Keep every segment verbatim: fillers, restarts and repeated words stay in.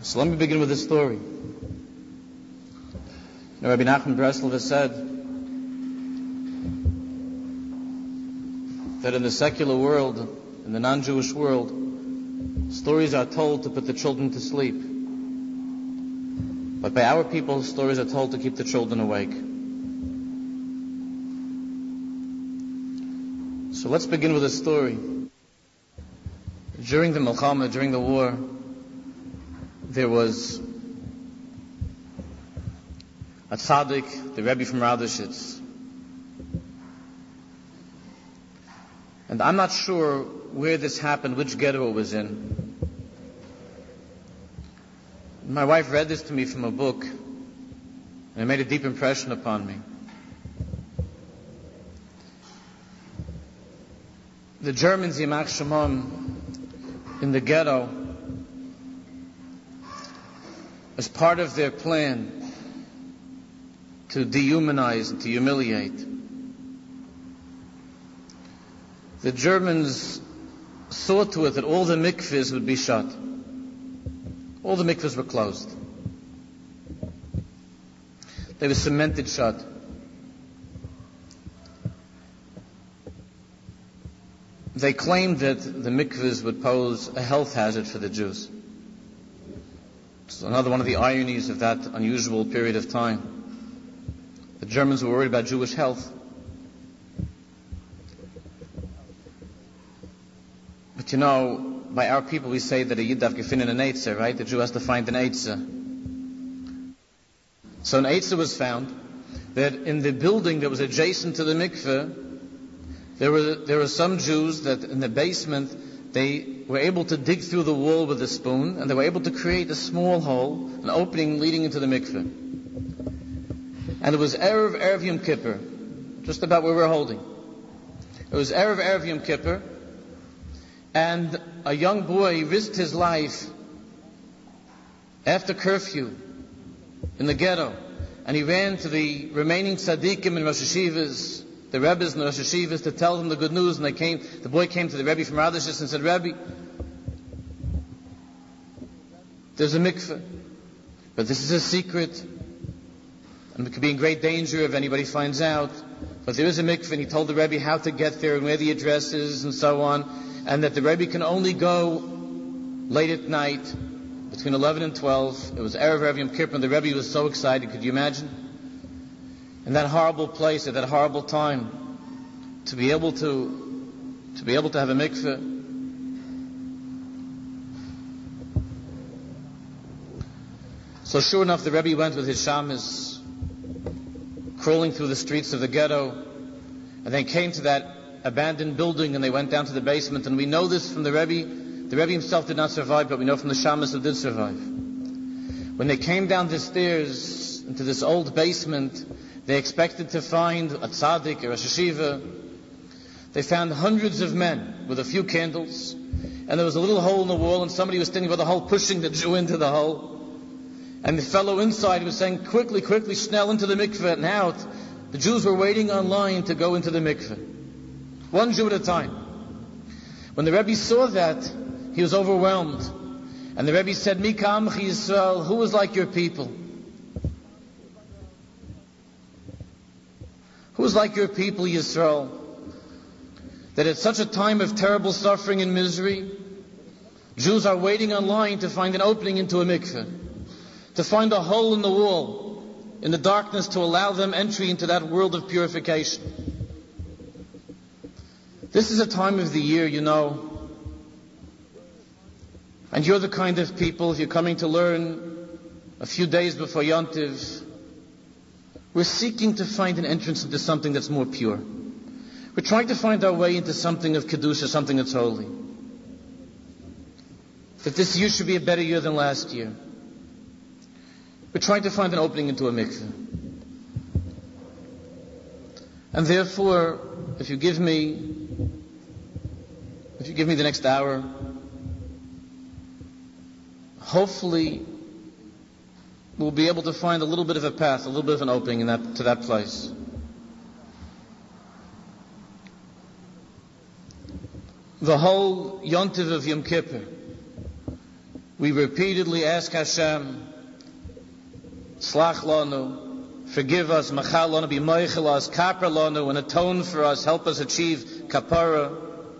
So let me begin with a story. Now, Rabbi Nachman Breslov has said that in the secular world, in the non-Jewish world, stories are told to put the children to sleep. But by our people, stories are told to keep the children awake. So let's begin with a story. During the Milchama, during the war, there was a tzaddik, the Rebbe from Radoshitz. And I'm not sure where this happened, which ghetto it was in. My wife read this to me from a book, and it made a deep impression upon me. The Germans, Yimach Shemam, in the ghetto, as part of their plan to dehumanize and to humiliate, the Germans saw to it that all the mikvahs would be shut. All the mikvahs were closed. They were cemented shut. They claimed that the mikvahs would pose a health hazard for the Jews. It's another one of the ironies of that unusual period of time. The Germans were worried about Jewish health. But you know, by our people we say that a Yid darf gefinnen an Eitzah, right? The Jew has to find an Eitzah. So an Eitzah was found that in the building that was adjacent to the mikveh, there were there were some Jews that in the basement they were able to dig through the wall with a spoon, and they were able to create a small hole, an opening leading into the mikveh. And it was Erev Erev Yom Kippur, just about where we're holding. It was Erev Erev Yom Kippur, and a young boy risked his life after curfew in the ghetto, and he ran to the remaining tzaddikim and Rosh Hashivas, the Rebbes and the Rosh Hashivas, to tell them the good news. And they came. The boy came to the Rebbe from Radoshitz and said, "Rebbe, there's a mikveh, but this is a secret, and it could be in great danger if anybody finds out. But there is a mikveh," and he told the Rebbe how to get there and where the address is and so on, and that the Rebbe can only go late at night, between eleven and twelve. It was Erev Erev Yom Kippur, and the Rebbe was so excited. Could you imagine? In that horrible place, at that horrible time, to be able to, to be able to have a mikveh. So sure enough, the Rebbe went with his shamas, crawling through the streets of the ghetto, and they came to that abandoned building, and they went down to the basement. And we know this from the Rebbe. The Rebbe himself did not survive, but we know from the shamas who did survive. When they came down the stairs into this old basement, they expected to find a tzaddik or a yeshiva. They found hundreds of men with a few candles, and there was a little hole in the wall, and somebody was standing by the hole pushing the Jew into the hole. And the fellow inside was saying, "Quickly, quickly, schnell into the mikveh and out." The Jews were waiting online to go into the mikveh, one Jew at a time. When the Rebbe saw that, he was overwhelmed. And the Rebbe said, "Mi ka'amchi Yisrael, who is like your people? Who is like your people, Yisrael, that at such a time of terrible suffering and misery, Jews are waiting online to find an opening into a mikveh, to find a hole in the wall, in the darkness, to allow them entry into that world of purification." This is a time of the year, you know, and you're the kind of people, if you're coming to learn a few days before Yom Tov, we're seeking to find an entrance into something that's more pure. We're trying to find our way into something of Kedusha, something that's holy. That this year should be a better year than last year. We're trying to find an opening into a mikveh. And therefore, if you give me, if you give me the next hour, hopefully we'll be able to find a little bit of a path, a little bit of an opening in that, to that place. The whole Yontiv of Yom Kippur we repeatedly ask Hashem, Slach lanu, forgive us, Machal lanu, be moichel us, Kapar lanu, and atone for us, help us achieve Kapara.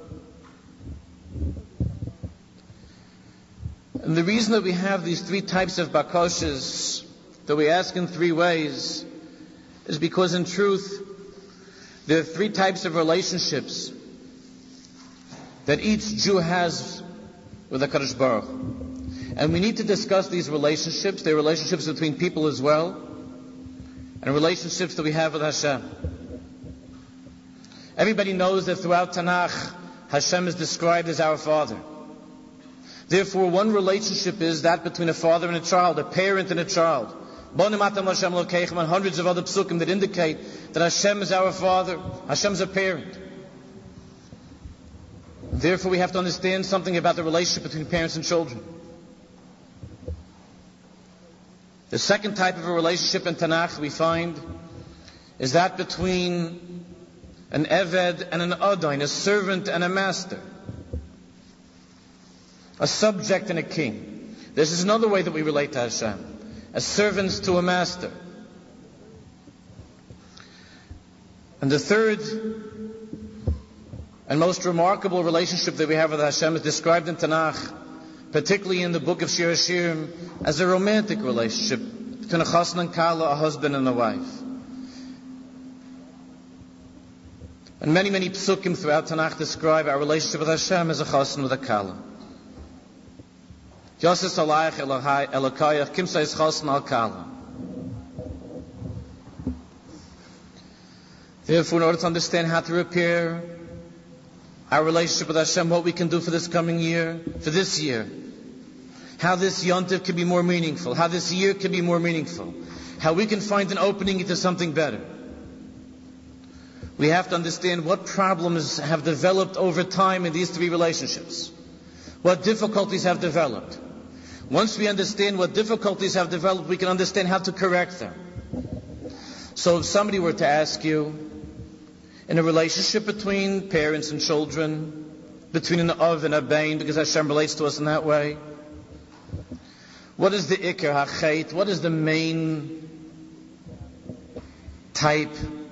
And the reason that we have these three types of bakoshes, that we ask in three ways, is because in truth, there are three types of relationships that each Jew has with HaKadosh Baruch Hu. And we need to discuss these relationships. They're relationships between people as well, and relationships that we have with Hashem. Everybody knows that throughout Tanakh, Hashem is described as our Father. Therefore, one relationship is that between a father and a child, a parent and a child. And hundreds of other psukim that indicate that Hashem is our Father, Hashem is a parent. Therefore, we have to understand something about the relationship between parents and children. The second type of a relationship in Tanakh we find is that between an Eved and an Adain, a servant and a master, a subject and a king. This is another way that we relate to Hashem, as servants to a master. And the third and most remarkable relationship that we have with Hashem is described in Tanakh, particularly in the book of Shir Hashirim, as a romantic relationship between a chassan and kala, a husband and a wife. And many, many psukim throughout Tanakh describe our relationship with Hashem as a chassan with a kala. Yosef alayich elokayach kimsa is chassan al kala. Therefore, in order to understand how to repair our relationship with Hashem, what we can do for this coming year, for this year, how this yontif can be more meaningful, how this year can be more meaningful, how we can find an opening into something better. We have to understand what problems have developed over time in these three relationships, what difficulties have developed. Once we understand what difficulties have developed, we can understand how to correct them. So if somebody were to ask you, in a relationship between parents and children, between an Av and a Bain, because Hashem relates to us in that way, what is the Iker HaChet? What is the main type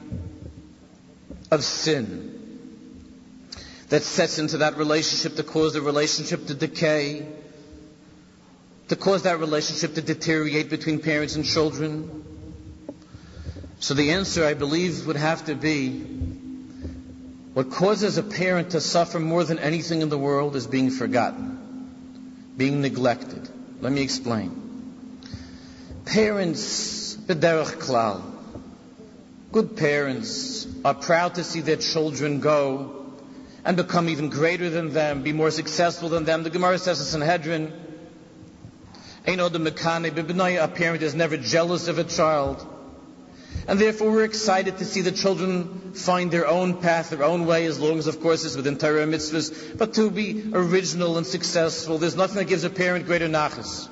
of sin that sets into that relationship to cause the relationship to decay, to cause that relationship to deteriorate between parents and children? So the answer, I believe, would have to be, what causes a parent to suffer more than anything in the world is being forgotten, being neglected. Let me explain. Parents, b'derech klal, good parents are proud to see their children go and become even greater than them, be more successful than them. The Gemara says in Sanhedrin, Ein odem mekane b'bnai, a parent is never jealous of a child. And therefore we're excited to see the children find their own path, their own way, as long as, of course, it's within Torah and mitzvahs, but to be original and successful. There's nothing that gives a parent greater nachas.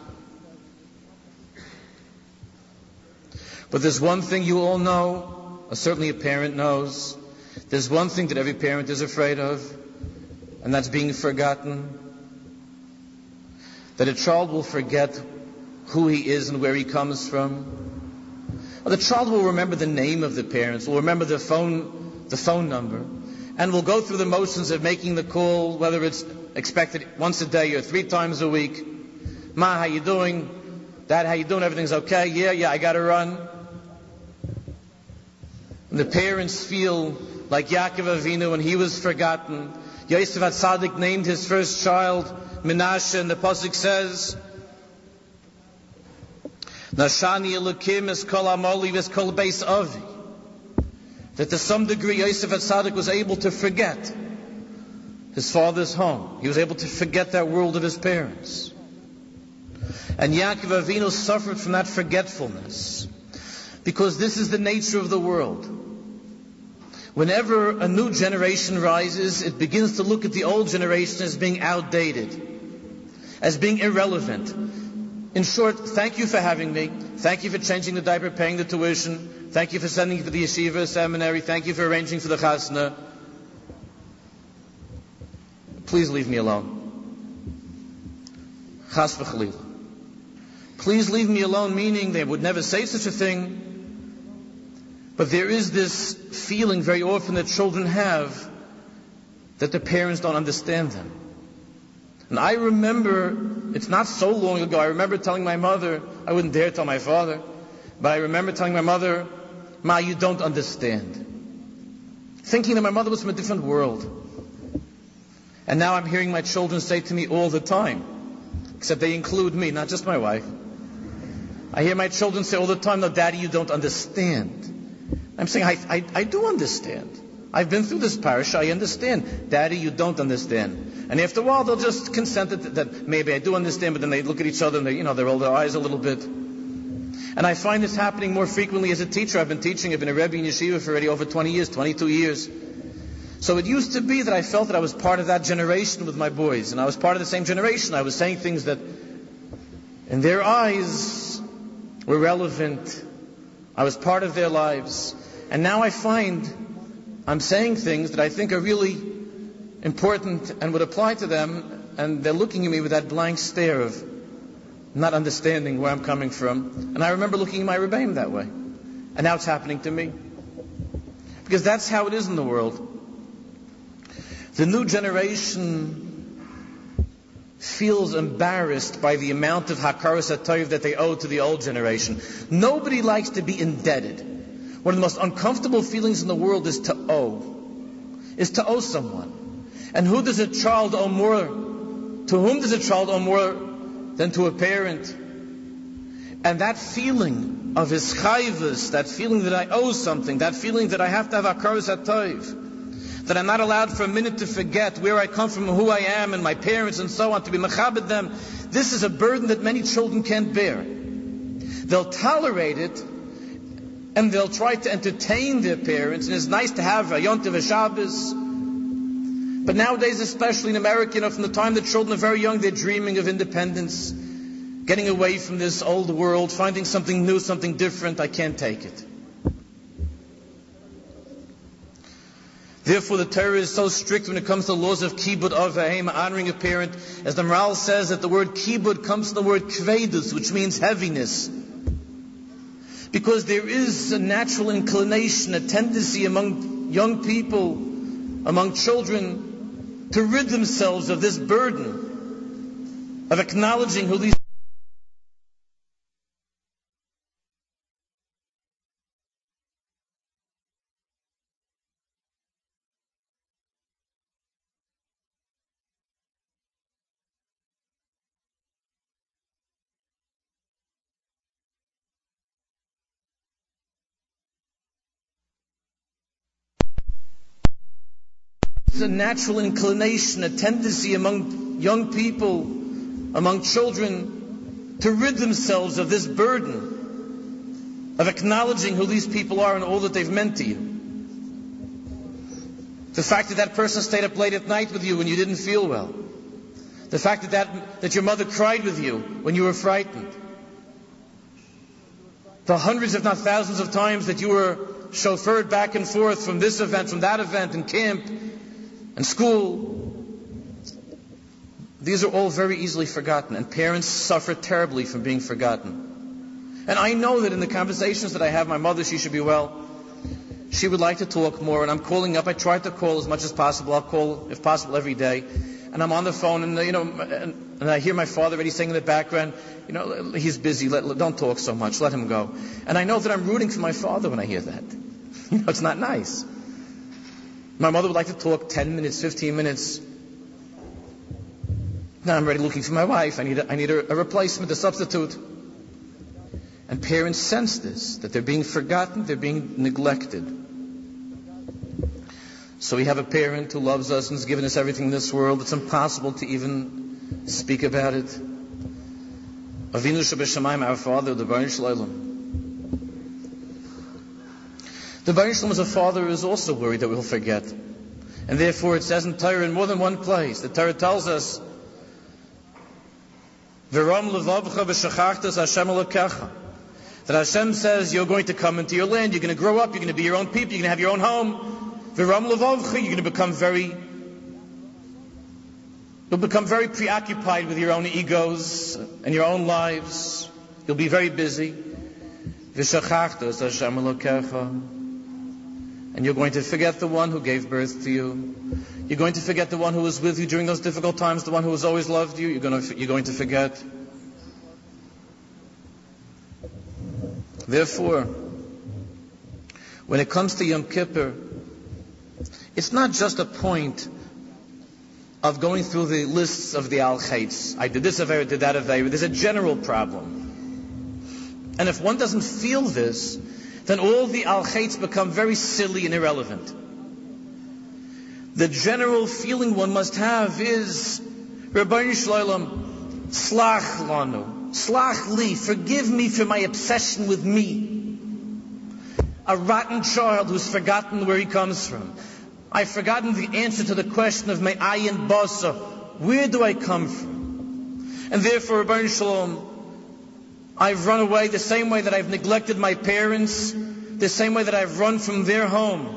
But there's one thing you all know, or certainly a parent knows. There's one thing that every parent is afraid of, and that's being forgotten. That a child will forget who he is and where he comes from. The child will remember the name of the parents, will remember the phone, the phone number, and will go through the motions of making the call, whether it's expected once a day or three times a week. Ma, how you doing? Dad, how you doing? Everything's okay? Yeah, yeah, I gotta run. And the parents feel like Yaakov Avinu when he was forgotten. Yosef HaTzadik named his first child Menashe, and the pasuk says, Nashani Elokim es kol amoli ves kol beis avi. That to some degree Yosef HaTzadik was able to forget his father's home. He was able to forget that world of his parents. And Yaakov Avinu suffered from that forgetfulness, because this is the nature of the world. Whenever a new generation rises, it begins to look at the old generation as being outdated, as being irrelevant. In short, thank you for having me. Thank you for changing the diaper, paying the tuition. Thank you for sending me to the yeshiva seminary. Thank you for arranging for the chasna. Please leave me alone. Chas v'chalila. Please leave me alone, meaning they would never say such a thing. But there is this feeling very often that children have that their parents don't understand them. And I remember, it's not so long ago, I remember telling my mother, I wouldn't dare tell my father, but I remember telling my mother, Ma, you don't understand. Thinking that my mother was from a different world. And now I'm hearing my children say to me all the time, except they include me, not just my wife. I hear my children say all the time, no, Daddy, you don't understand. I'm saying, I, I, I do understand. I've been through this parasha, I understand. Daddy, you don't understand. And after a while, they'll just consent that, that maybe I do understand, but then they look at each other and they, you know, they roll their eyes a little bit. And I find this happening more frequently as a teacher. I've been teaching, I've been a Rebbe in Yeshiva for already over twenty years, twenty-two years. So it used to be that I felt that I was part of that generation with my boys, and I was part of the same generation. I was saying things that, in their eyes, were relevant. I was part of their lives. And now I find I'm saying things that I think are really important and would apply to them, and they're looking at me with that blank stare of not understanding where I'm coming from. And I remember looking at my Rebbeim that way. And now it's happening to me. Because that's how it is in the world. The new generation feels embarrassed by the amount of hakaras hatov that they owe to the old generation. Nobody likes to be indebted. One of the most uncomfortable feelings in the world is to owe. Is to owe someone. And who does a child owe more? To whom does a child owe more than to a parent? And that feeling of his chayvus, that feeling that I owe something, that feeling that I have to have hakaras hatov, that I'm not allowed for a minute to forget where I come from, who I am, and my parents, and so on, to be mechabed them. This is a burden that many children can't bear. They'll tolerate it, and they'll try to entertain their parents, and it's nice to have a Yontiv, a Shabbos. But nowadays, especially in America, you know, from the time the children are very young, they're dreaming of independence, getting away from this old world, finding something new, something different. I can't take it. Therefore, the Torah is so strict when it comes to the laws of kibud av v'hem, honoring a parent. As the Maral says, that the word kibud comes from the word kvedus, which means heaviness. Because there is a natural inclination, a tendency among young people, among children, to rid themselves of this burden of acknowledging who these a natural inclination, a tendency among young people, among children, to rid themselves of this burden of acknowledging who these people are and all that they've meant to you. The fact that that person stayed up late at night with you when you didn't feel well. The fact that, that, that your mother cried with you when you were frightened. The hundreds, if not thousands of times that you were chauffeured back and forth from this event, from that event, in camp, and school. These are all very easily forgotten, and parents suffer terribly from being forgotten. And I know that in the conversations that I have, my mother, she should be well, she would like to talk more, and I'm calling up. I try to call as much as possible. I'll call, if possible, every day. And I'm on the phone, and you know, and, and I hear my father already saying in the background, you know, he's busy, let, don't talk so much, let him go. And I know that I'm rooting for my father when I hear that. You know, it's not nice. My mother would like to talk ten minutes, fifteen minutes. Now I'm already looking for my wife. I need a, I need a, a replacement, a substitute. And parents sense this, that they're being forgotten, they're being neglected. So we have a parent who loves us and has given us everything in this world. It's impossible to even speak about it. Avinu Shebashamayim, our Father, the Baruch Shalom. The Baruch Shalom as a father is also worried that we'll forget. And therefore it says in Torah in more than one place, the Torah tells us, V'ram levavcha v'shachachtas Hashem elokecha. That Hashem says, you're going to come into your land, you're going to grow up, you're going to be your own people, you're going to have your own home. V'ram levavcha, you're going to become very You'll become very preoccupied with your own egos and your own lives. You'll be very busy. And you're going to forget the one who gave birth to you. You're going to forget the one who was with you during those difficult times, the one who has always loved you. You're going to, you're going to forget. Therefore, when it comes to Yom Kippur, it's not just a point of going through the lists of the al-chaitz. I did this avera, did that avera. There's a general problem. And if one doesn't feel this, then all the al-chaitz become very silly and irrelevant. The general feeling one must have is, Rabbeinu Shloim, slach lanu, slach li, forgive me for my obsession with me. A rotten child who's forgotten where he comes from. I've forgotten the answer to the question of my ayin basa. Where do I come from? And therefore, Rabbeinu Shalom, I've run away the same way that I've neglected my parents, the same way that I've run from their home.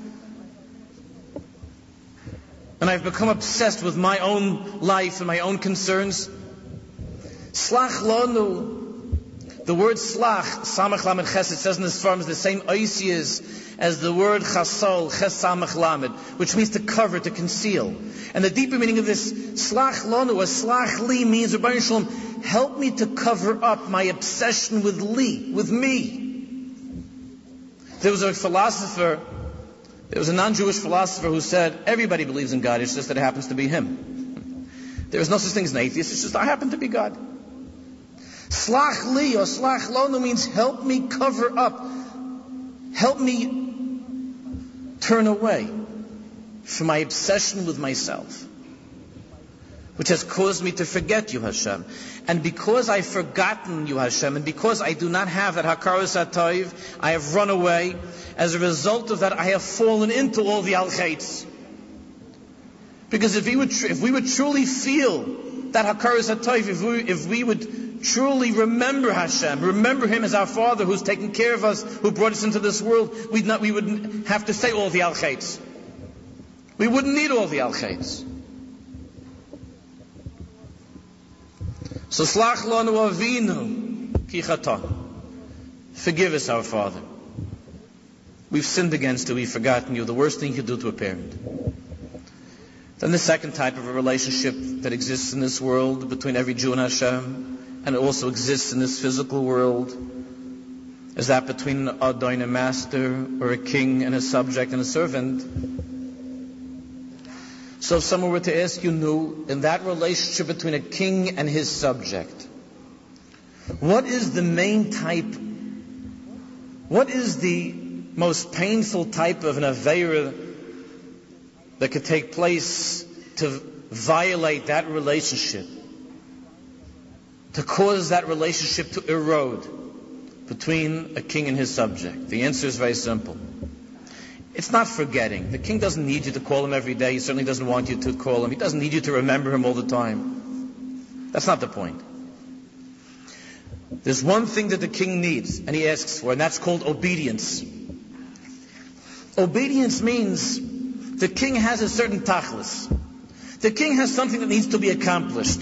And I've become obsessed with my own life and my own concerns. Slach lanu. The word slach, samach lamed ches, it says in this form, is the same oisias as the word chasol, ches samach lamed, which means to cover, to conceal. And the deeper meaning of this slach lanu, or slach li, means, Rabbeinu Shalom, help me to cover up my obsession with li, with me. There was a philosopher, there was a non-Jewish philosopher who said, everybody believes in God, it's just that it happens to be him. There is no such thing as an atheist, it's just I happen to be God. Slach li or slach lonu means help me cover up, help me turn away from my obsession with myself, which has caused me to forget you, Hashem. And because I've forgotten you, Hashem, and because I do not have that hakaras hatoiv, I have run away. As a result of that, I have fallen into all the al-chaitz. Because if we would, tr- if we would truly feel that hakaras hatoiv, if we, if we would truly remember Hashem, remember Him as our Father who's taken care of us, who brought us into this world, we'd not, we wouldn't have to say all the al-chaitz. We wouldn't need all the al-chaitz. So slach lanu avinu ki chata. Forgive us, our Father. We've sinned against you, we've forgotten you, the worst thing you could do to a parent. Then the second type of a relationship that exists in this world between every Jew and Hashem, and it also exists in this physical world, is that between an adon, a master, or a king and a subject and a servant. So if someone were to ask you, Nu, in that relationship between a king and his subject, what is the main type, what is the most painful type of an aveira that could take place to violate that relationship, to cause that relationship to erode between a king and his subject? The answer is very simple. It's not forgetting. The king doesn't need you to call him every day. He certainly doesn't want you to call him. He doesn't need you to remember him all the time. That's not the point. There's one thing that the king needs, and he asks for, and that's called obedience. Obedience means the king has a certain tachlis. The king has something that needs to be accomplished.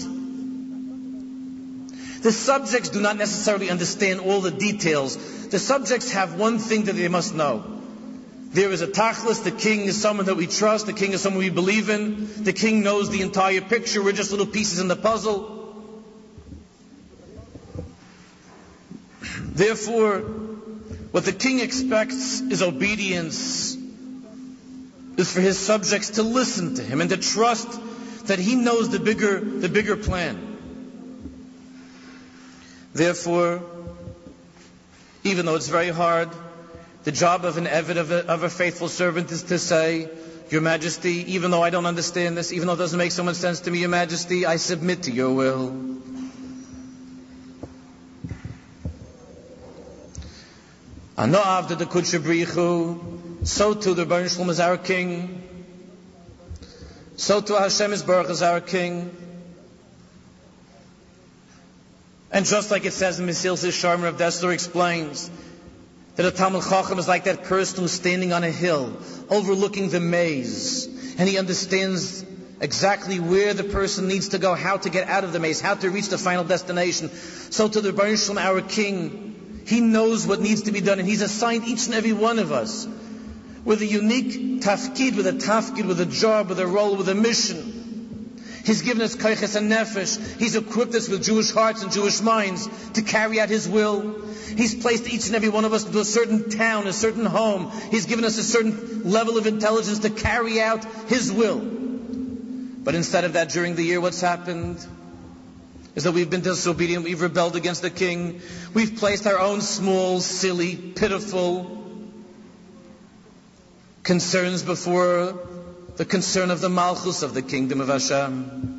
The subjects do not necessarily understand all the details. The subjects have one thing that they must know. There is a tachlis. The king is someone that we trust. The king is someone we believe in. The king knows the entire picture. We're just little pieces in the puzzle. Therefore, what the king expects is obedience, is for his subjects to listen to him and to trust that he knows the bigger, the bigger plan. Therefore, even though it's very hard, the job of an eved, of a, of a faithful servant, is to say, Your Majesty, even though I don't understand this, even though it doesn't make so much sense to me, Your Majesty, I submit to your will. Ano avda de kudsha brichu, so too the Rebbeinu Shalom is our king. So too Hashem is Baruch is our king. And just like it says in Mesillas Yesharim, Rav Dessler explains that a Talmid Chacham is like that person who's standing on a hill, overlooking the maze, and he understands exactly where the person needs to go, how to get out of the maze, how to reach the final destination. So to the Rebbeinu Shalom, our King, He knows what needs to be done, and He's assigned each and every one of us with a unique tafkid, with a tafkid, with a job, with a role, with a mission. He's given us koiches and nefesh. He's equipped us with Jewish hearts and Jewish minds to carry out His will. He's placed each and every one of us into a certain town, a certain home. He's given us a certain level of intelligence to carry out His will. But instead of that, during the year, what's happened is that we've been disobedient, we've rebelled against the King, we've placed our own small, silly, pitiful concerns before the concern of the Malchus, of the kingdom of Hashem.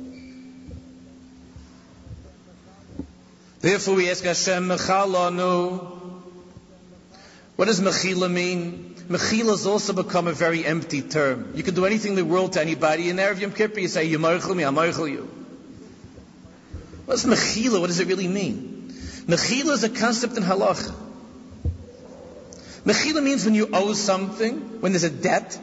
Therefore we ask Hashem, Mechalanu. What does Mechila mean? Mechila has also become a very empty term. You can do anything in the world to anybody. In Erev Yom Kippur you say, Yomorchel me, Amorchel you. What's Mechila? What does it really mean? Mechila is a concept in Halacha. Mechila means when you owe something, when there's a debt,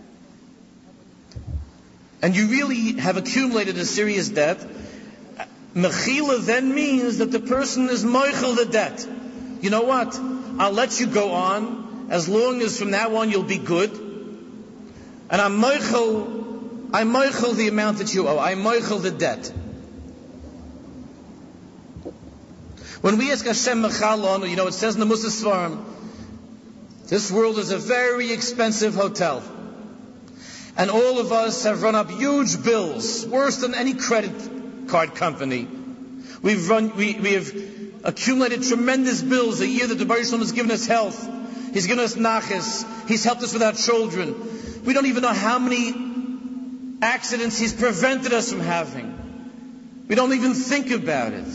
and you really have accumulated a serious debt. Mechila then means that the person is moichel the debt. You know what? I'll let you go on as long as from now on you'll be good. And I'm moichel, I'm moichel the amount that you owe. I'm moichel the debt. When we ask Hashem Mechalon, you know, it says in the Mussar Svarim, this world is a very expensive hotel. And all of us have run up huge bills, worse than any credit card company. We've run, we, we have accumulated tremendous bills. A year that the Baruch Shalom has given us health. He's given us nachas. He's helped us with our children. We don't even know how many accidents He's prevented us from having. We don't even think about it.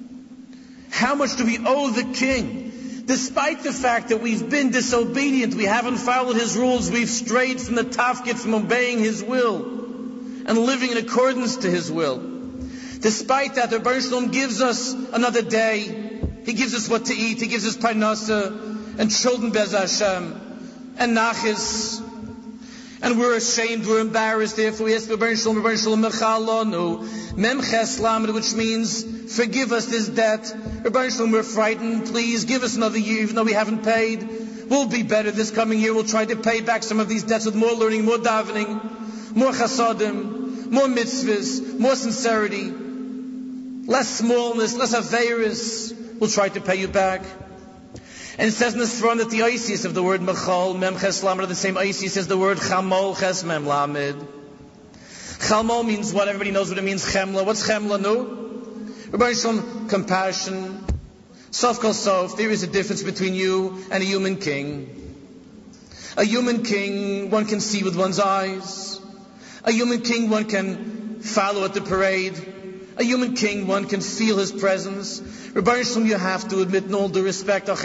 How much do we owe the King? Despite the fact that we've been disobedient, we haven't followed His rules, we've strayed from the tafkid, from obeying His will and living in accordance to His will. Despite that, the Baruch Shalom gives us another day. He gives us what to eat. He gives us parnasa and children bez Hashem and nachis. And we're ashamed, we're embarrassed. Therefore, we ask the Baruch Shalom, Baruch Shalom mechalonu memches lamed, which means forgive us this debt. Baruch Shalom, we're frightened. Please give us another year, even though we haven't paid. We'll be better this coming year. We'll try to pay back some of these debts with more learning, more davening, more chasadim, more mitzvahs, more sincerity, less smallness, less aveiros. We'll try to pay you back. And it says in the Sfarim that the Isis of the word Mechal, Mem Ches Lamed, are the same Isis as the word Chamol Ches Mem Lamed. Chamol means what? Everybody knows what it means. Chemla. What's Chemla? No? Rabbi Shalom, compassion. Sof kol sof. There is a difference between you and a human king. A human king, one can see with one's eyes. A human king, one can follow at the parade. A human king, one can feel his presence. Rebbeinu Shalom, you have to admit, in all due respect, you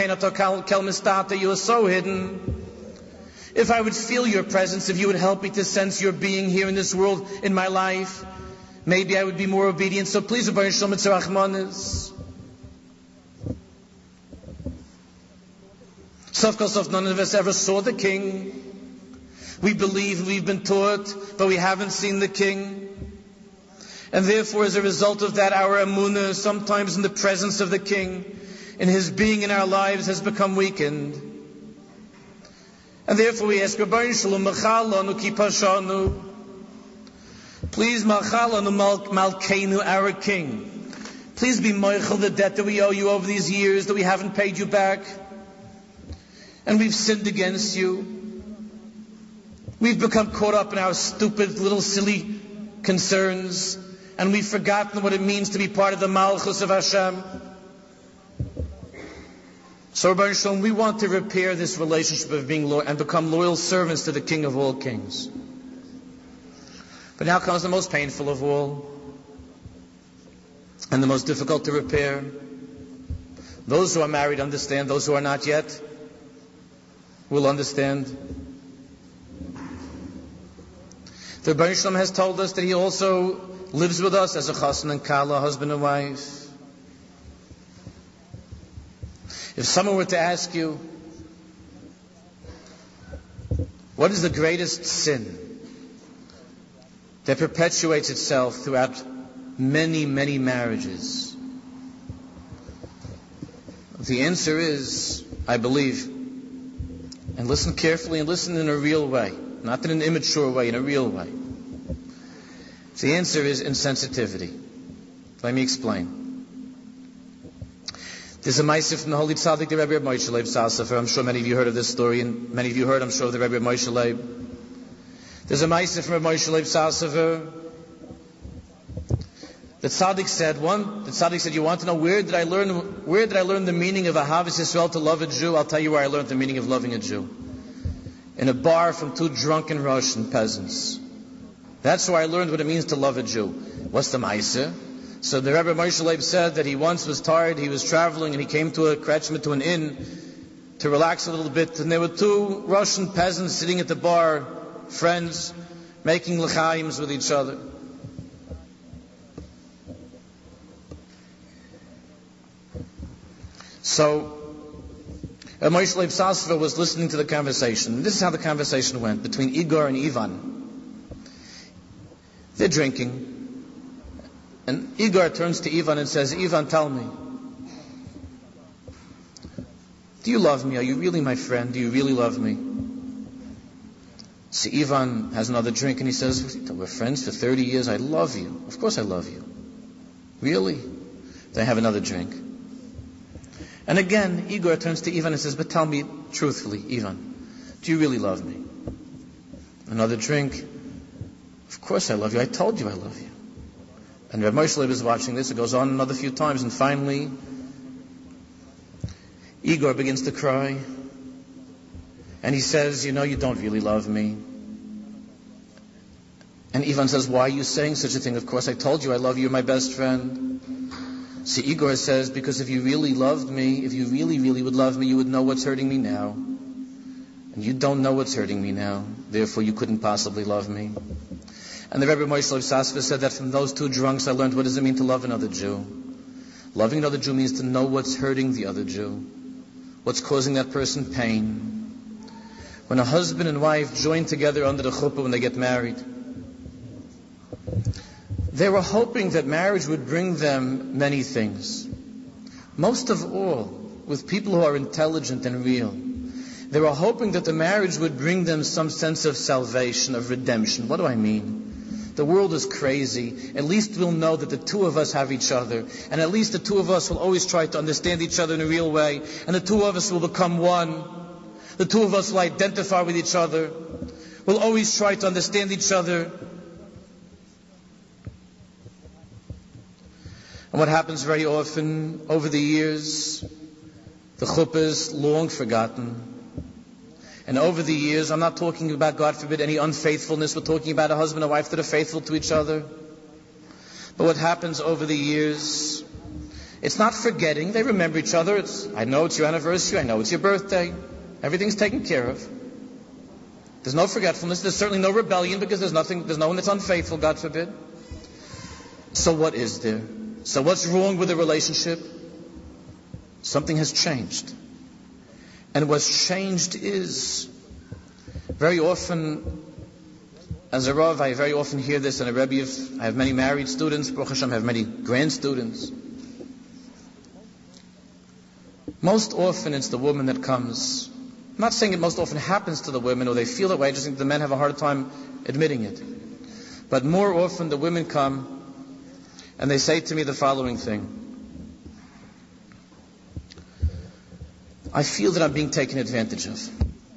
are so hidden. If I would feel your presence, if you would help me to sense your being here in this world, in my life, maybe I would be more obedient. So please, Rebbeinu Shalom, it's Rachmanis. Sof kol sof, none of us ever saw the king. We believe, we've been taught, but we haven't seen the king. And therefore, as a result of that, our emunah, sometimes in the presence of the King, in His being in our lives, has become weakened. And therefore we ask, Rebbeinu Shalom, Mechalanu kipashanu. Please, Mechalanu malkeinu, our King. Please be moichel the debt that we owe you over these years, that we haven't paid you back. And we've sinned against you. We've become caught up in our stupid, little, silly concerns. And we've forgotten what it means to be part of the Malchus of Hashem. So, Rebbeinu Shalom, we want to repair this relationship of being loyal and become loyal servants to the King of all kings. But now comes the most painful of all, and the most difficult to repair. Those who are married understand. Those who are not yet will understand. The Rebbeinu Shalom has told us that He also lives with us as a chassan and kala, husband and wife. If someone were to ask you, what is the greatest sin? that perpetuates itself throughout many, many marriages? The answer is, I believe, and listen carefully and listen in a real way, not in an immature way, in a real way. The answer is insensitivity. Let me explain. There's a Maaseh from the Holy Tzaddik, the Rebbe Moshe Leib Sasafer. I'm sure many of you heard of this story, and many of you heard, I'm sure, of the Rebbe Moshe Leib. There's a Maaseh from Rebbe Moshe Leib Sasafer. The Tzaddik said, one, the Tzaddik said, you want to know where did I learn, where did I learn the meaning of Ahavas Yisrael, to love a Jew? I'll tell you where I learned the meaning of loving a Jew. In a bar from two drunken Russian peasants. That's where I learned what it means to love a Jew. What's the Maaseh? So the Rebbe Moshe Leib said that he once was tired, he was traveling, and he came to a kretschmer, to an inn, to relax a little bit, and there were two Russian peasants sitting at the bar, friends, making l'chaims with each other. So, Rebbe Moshe Leib Sasafer was listening to the conversation. This is how the conversation went between Igor and Ivan. They're drinking. And Igor turns to Ivan and says, Ivan, tell me, do you love me? Are you really my friend? Do you really love me? So Ivan has another drink and he says, we're friends for thirty years. I love you. Of course I love you. Really? Then I have another drink. And again, Igor turns to Ivan and says, but tell me truthfully, Ivan, do you really love me? Another drink. Of course I love you. I told you I love you. And Rebbe Moshe Leib is watching this. It goes on another few times, and finally, Igor begins to cry. And he says, you know, you don't really love me. And Ivan says, why are you saying such a thing? Of course I told you I love you. You're my best friend. So Igor says, because if you really loved me, if you really, really would love me, you would know what's hurting me now. And you don't know what's hurting me now. Therefore, you couldn't possibly love me. And the Rebbe Moshe Leib Sasafer said that from those two drunks I learned what does it mean to love another Jew. Loving another Jew means to know what's hurting the other Jew, what's causing that person pain. When a husband and wife join together under the chuppah when they get married, they were hoping that marriage would bring them many things. Most of all, with people who are intelligent and real, they were hoping that the marriage would bring them some sense of salvation, of redemption. What do I mean? The world is crazy. At least we'll know that the two of us have each other. And at least the two of us will always try to understand each other in a real way. And the two of us will become one. The two of us will identify with each other. We'll always try to understand each other. And what happens very often over the years, the chuppah is long forgotten. And over the years, I'm not talking about, God forbid, any unfaithfulness. We're talking about a husband and wife that are faithful to each other. But what happens over the years, it's not forgetting. They remember each other. It's, I know it's your anniversary. I know it's your birthday. Everything's taken care of. There's no forgetfulness. There's certainly no rebellion because there's nothing. There's no one that's unfaithful, God forbid. So what is there? So what's wrong with the relationship? Something has changed. And what's changed is, very often, as a Rav, I very often hear this, and a Rebbe, I have many married students, Baruch Hashem, I have many grand students. Most often it's the woman that comes. I'm not saying it most often happens to the women, or they feel that way, I just think the men have a hard time admitting it. But more often the women come, and they say to me the following thing. I feel that I'm being taken advantage of.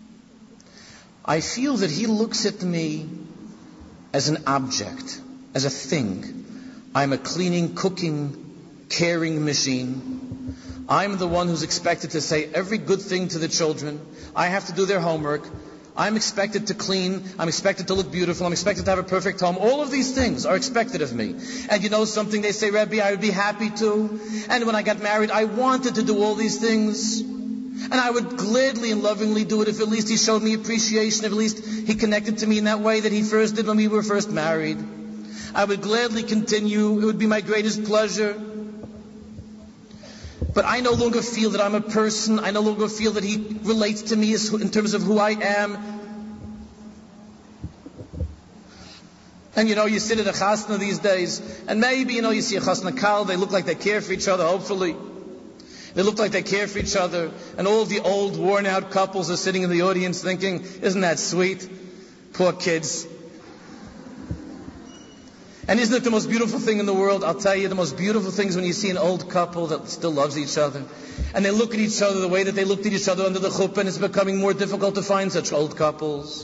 I feel that he looks at me as an object, as a thing. I'm a cleaning, cooking, caring machine. I'm the one who's expected to say every good thing to the children. I have to do their homework. I'm expected to clean. I'm expected to look beautiful. I'm expected to have a perfect home. All of these things are expected of me. And you know something? They say, Rebbe, I would be happy to. And when I got married, I wanted to do all these things. And I would gladly and lovingly do it if at least he showed me appreciation, if at least he connected to me in that way that he first did when we were first married. I would gladly continue. It would be my greatest pleasure. But I no longer feel that I'm a person. I no longer feel that he relates to me as, in terms of who I am. And you know, you sit at a chasna these days, and maybe, you know, you see a chasna kal, they look like they care for each other, hopefully. They look like they care for each other, and all the old, worn-out couples are sitting in the audience thinking, isn't that sweet? Poor kids. And isn't it the most beautiful thing in the world? I'll tell you, the most beautiful thing is when you see an old couple that still loves each other. And they look at each other the way that they looked at each other under the chuppah, and it's becoming more difficult to find such old couples.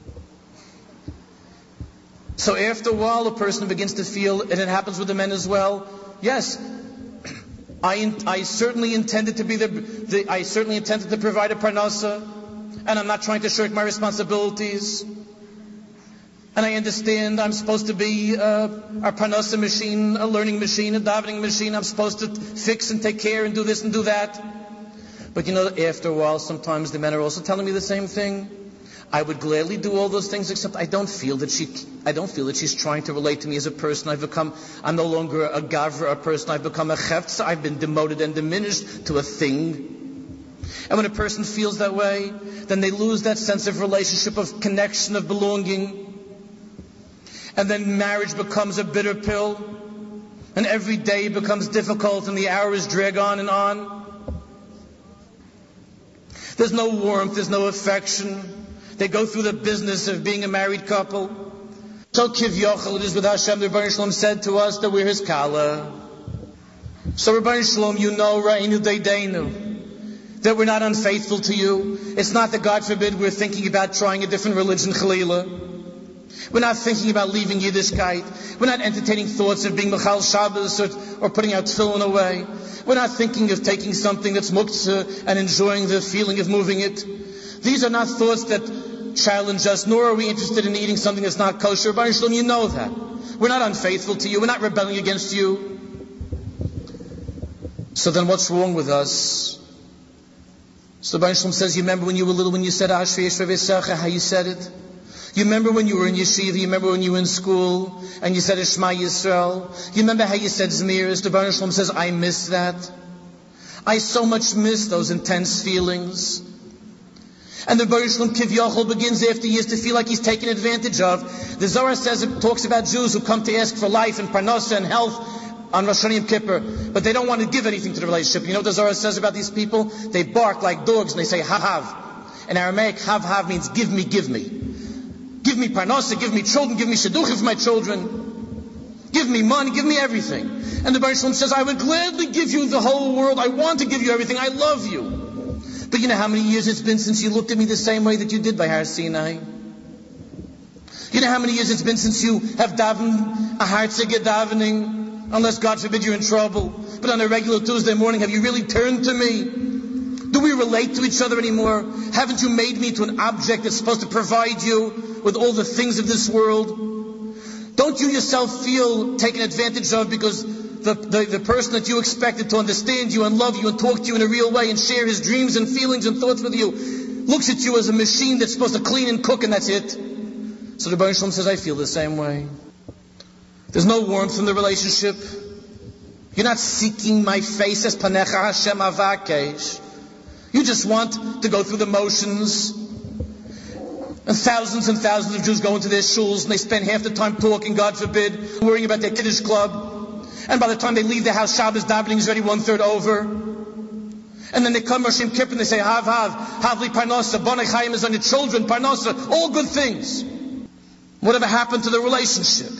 So after a while, a person begins to feel, and it happens with the men as well, yes, I, in, I certainly intended to be the, the, I certainly intended to provide a parnasa, and I'm not trying to shirk my responsibilities. And I understand I'm supposed to be uh, a parnasa machine, a learning machine, a davening machine. I'm supposed to fix and take care and do this and do that. But you know, after a while, sometimes the men are also telling me the same thing. I would gladly do all those things, except I don't feel that she, I don't feel that she's trying to relate to me as a person. I've become, I'm no longer a gavra, a person. I've become a cheftza. I've been demoted and diminished to a thing. And when a person feels that way, then they lose that sense of relationship, of connection, of belonging. And then marriage becomes a bitter pill. And every day becomes difficult and the hours drag on and on. There's no warmth, there's no affection. They go through the business of being a married couple. So Kivyochel, it is with Hashem, the Rebbeinu Shalom said to us that we're His Kala. So Rebbeinu Shalom, you know, Ra'inu Deideinu, that we're not unfaithful to you. It's not that, God forbid, we're thinking about trying a different religion, Chalila. We're not thinking about leaving Yiddishkeit. We're not entertaining thoughts of being Mechal Shabbos or, or putting our tefillin away. We're not thinking of taking something that's muktzah and enjoying the feeling of moving it. These are not thoughts that challenge us, nor are we interested in eating something that's not kosher. Baruch Shalom, you know that. We're not unfaithful to you. We're not rebelling against you. So then what's wrong with us? So Baruch Shalom says, you remember when you were little, when you said Ashrei Yisrael V'Secha, how you said it? You remember when you were in yeshiva, you remember when you were in school, and you said Shema Yisrael. You remember how you said Zmiris? The Baruch Shalom says, I miss that. I so much miss those intense feelings. And the Baruch Shalom Kivyachol begins after years to feel like he's taken advantage of. The Zohar says, it talks about Jews who come to ask for life and parnasa and health on Rosh Hashanah Yom Kippur, but they don't want to give anything to the relationship. You know what the Zohar says about these people? They bark like dogs and they say, ha-hav. In Aramaic, hav-hav means give me, give me. Give me parnasa, give me children, give me shidduchim for my children. Give me money, give me everything. And the Baruch Shalom says, I would gladly give you the whole world. I want to give you everything. I love you. But you know how many years it's been since you looked at me the same way that you did by Har Sinai? You know how many years it's been since you have davened a Hartzige davening? Unless, God forbid, you're in trouble. But on a regular Tuesday morning, have you really turned to me? Do we relate to each other anymore? Haven't you made me to an object that's supposed to provide you with all the things of this world? Don't you yourself feel taken advantage of because the, the, the person that you expected to understand you and love you and talk to you in a real way and share his dreams and feelings and thoughts with you looks at you as a machine that's supposed to clean and cook and that's it? So the Baruch Shalom says, I feel the same way. There's no warmth in the relationship. You're not seeking my face as Panecha Hashem Avakesh. You just want to go through the motions. And thousands and thousands of Jews go into their shuls and they spend half the time talking, God forbid, worrying about their Kiddush club. And by the time they leave the house, Shabbos davening is already one third over. And then they come Rosh Hashanah Kippur and they say, Hav, Hav, Havli Parnasa, Bonei Chayim is on your children, Parnasa, all good things. Whatever happened to the relationship?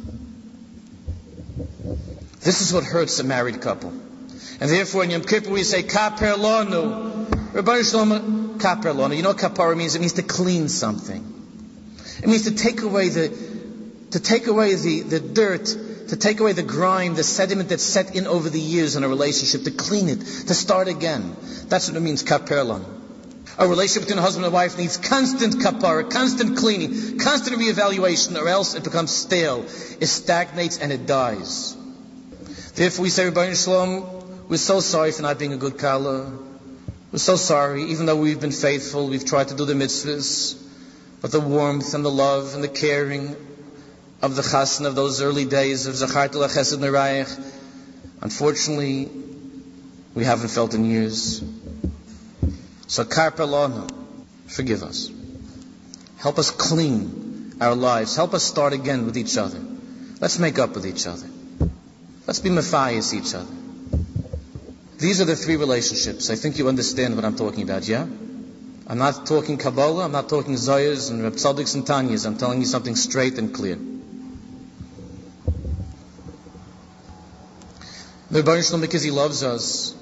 This is what hurts a married couple. And therefore in Yom Kippur we say, Kaper Lonu. Rebbeinu Shalom, Kaper Lonu. You know what kapara means? It means to clean something. It means to take away the, to take away the, the dirt, to take away the grime, the sediment that's set in over the years in a relationship, to clean it, to start again. That's what it means, Kaper Lonu. A relationship between a husband and wife needs constant kapara, constant cleaning, constant reevaluation, or else it becomes stale, it stagnates and it dies. Therefore we say, Rebbeinu Shalom, we're so sorry for not being a good kala. We're so sorry, even though we've been faithful, we've tried to do the mitzvahs, but the warmth and the love and the caring of the chasna of those early days of Zachartu L'Chesed Nerayach, unfortunately, we haven't felt in years. So Karpa Lonu, forgive us. Help us clean our lives. Help us start again with each other. Let's make up with each other. Let's be Matthias each other. These are the three relationships. I think you understand what I'm talking about, yeah? I'm not talking Kabbalah, I'm not talking Zoyas and Reb Tzaddiks and Tanyas. I'm telling you something straight and clear. The Rebbeinu Shalom, because He loves us,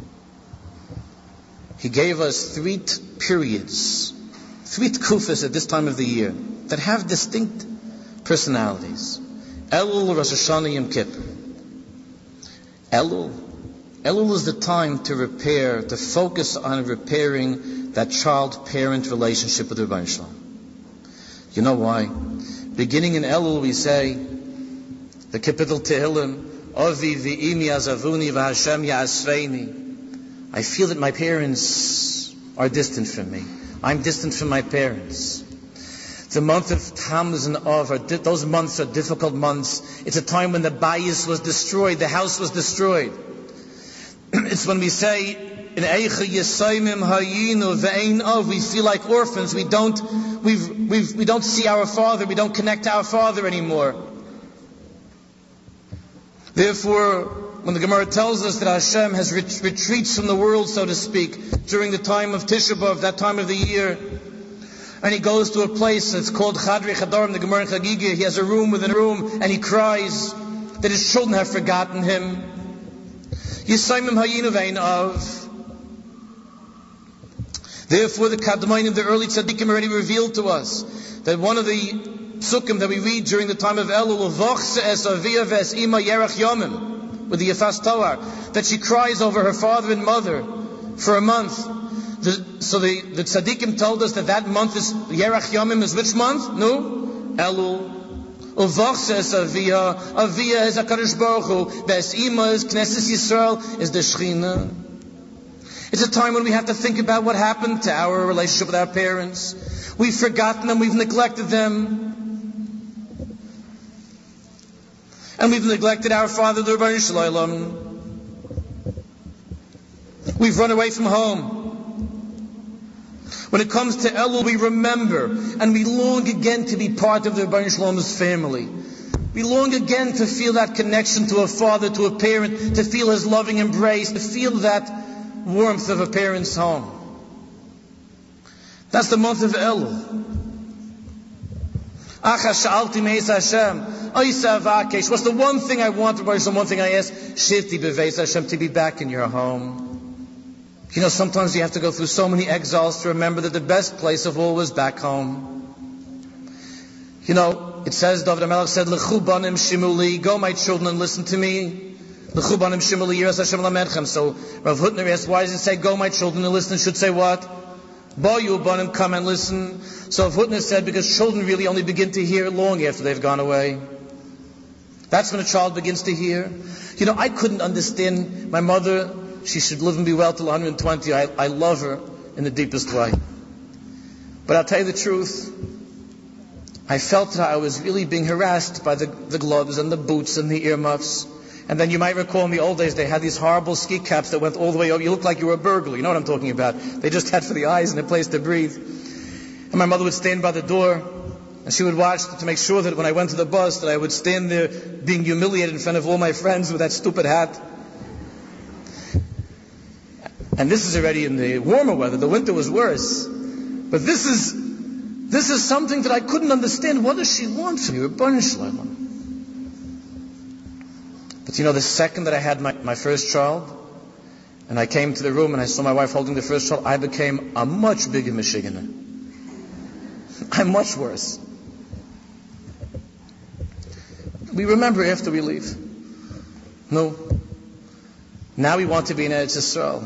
He gave us three t- periods, three tkufas at this time of the year that have distinct personalities. Elul, Rosh Hashanah, Yom Kippur. Elul. Elul is the time to repair, to focus on repairing that child-parent relationship with the Rebbeinu Shalom. You know why? Beginning in Elul, we say the Kapitel Tehillim, Avi v'imi azavuni v'Hashem ya'asreini. I feel that my parents are distant from me. I'm distant from my parents. The month of Tammuz and Av, are di- those months are difficult months. It's a time when the bayis was destroyed, the house was destroyed. It's when we say, in Eicha Yesayimim Hayinu Ve'ein Av, we feel like orphans. We don't, we've, we've, we don't see our father. We don't connect to our father anymore. Therefore, when the Gemara tells us that Hashem has ret- retreats from the world, so to speak, during the time of Tisha B'Av, that time of the year, and He goes to a place that's called Chadrei Chadarim, the Gemara in Chagiga, He has a room within a room, and He cries that His children have forgotten Him. Yisayimim Hayinu Ve'ein Av. Therefore, the Kadmonim, the early Tzaddikim, already revealed to us that one of the Psukim that we read during the time of Elul, V'chse es avia v'es ima yerach yomim, with the Yefas Toar, that she cries over her father and mother for a month. The, so the, the Tzaddikim told us that that month is, Yerach Yomim is which month? No? Elul. Uvachse es avia, avia is HaKadosh Baruch Hu, v'es ima is Knesset Yisrael, is the Shechina. It's a time when we have to think about what happened to our relationship with our parents. We've forgotten them, we've neglected them. And we've neglected our Father, the Rebbeinu Shalom. We've run away from home. When it comes to Elul, we remember and we long again to be part of the Rebbeinu Shalom's family. We long again to feel that connection to a father, to a parent, to feel his loving embrace, to feel that warmth of a parent's home. That's the month of Elul. What's the one thing I want, one thing I ask? Shivti beveis Hashem, to be back in your home. You know, sometimes you have to go through so many exiles to remember that the best place of all was back home. You know, it says, David HaMelech said, L'chu banim shimuli, go my children and listen to me. L'chu banim shimuli, yiras Hashem lamedchem. So Rav Hutner asked, why does it say, go my children and listen? It should say what? Boyu banim, come and listen. So Rav Hutner said, because children really only begin to hear long after they've gone away. That's when a child begins to hear. You know, I couldn't understand my mother. She should live and be well till one hundred twenty. I, I love her in the deepest way. But I'll tell you the truth. I felt that I was really being harassed by the, the gloves and the boots and the earmuffs. And then you might recall in the old days they had these horrible ski caps that went all the way over. You looked like you were a burglar. You know what I'm talking about. They just had for the eyes and a place to breathe. And my mother would stand by the door and she would watch to make sure that when I went to the bus that I would stand there being humiliated in front of all my friends with that stupid hat. And this is already in the warmer weather. The winter was worse. But this is this is something that I couldn't understand. What does she want from you? Rebbeinu Shalom. But you know, the second that I had my, my first child, and I came to the room and I saw my wife holding the first child, I became a much bigger Michiganer. I'm much worse. We remember after we leave. No. Now we want to be in Eretz Yisrael.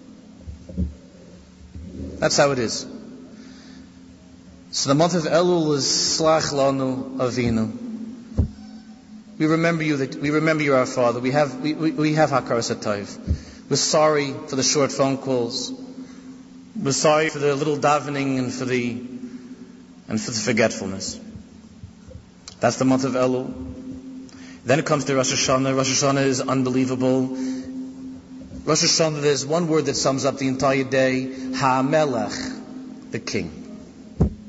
That's how it is. So the month of Elul is Slach Lanu Avinu. We remember you. That we remember you, our Father. We have we, we, we have Hakaras HaTov. We're sorry for the short phone calls. We're sorry for the little davening and for the and for the forgetfulness. That's the month of Elul. Then it comes to Rosh Hashanah. Rosh Hashanah is unbelievable. Rosh Hashanah, there's one word that sums up the entire day: HaMelech, the King.